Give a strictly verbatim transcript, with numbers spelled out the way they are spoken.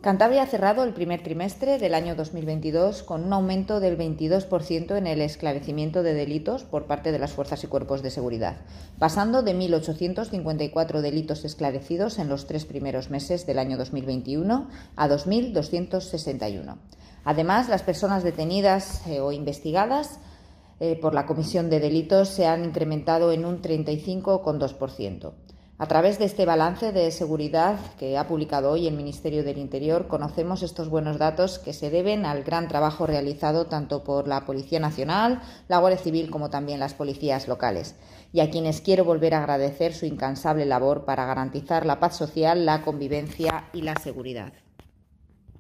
Cantabria ha cerrado el primer trimestre del año dos mil veintidós con un aumento del veintidós por ciento en el esclarecimiento de delitos por parte de las fuerzas y cuerpos de seguridad, pasando de mil ochocientos cincuenta y cuatro delitos esclarecidos en los tres primeros meses del año dos mil veintiuno a dos mil doscientos sesenta y uno. Además, las personas detenidas eh, o investigadas eh, por la comisión de delitos se han incrementado en un treinta y cinco coma dos por ciento. A través de este balance de seguridad que ha publicado hoy el Ministerio del Interior, conocemos estos buenos datos que se deben al gran trabajo realizado tanto por la Policía Nacional, la Guardia Civil como también las policías locales, y a quienes quiero volver a agradecer su incansable labor para garantizar la paz social, la convivencia y la seguridad.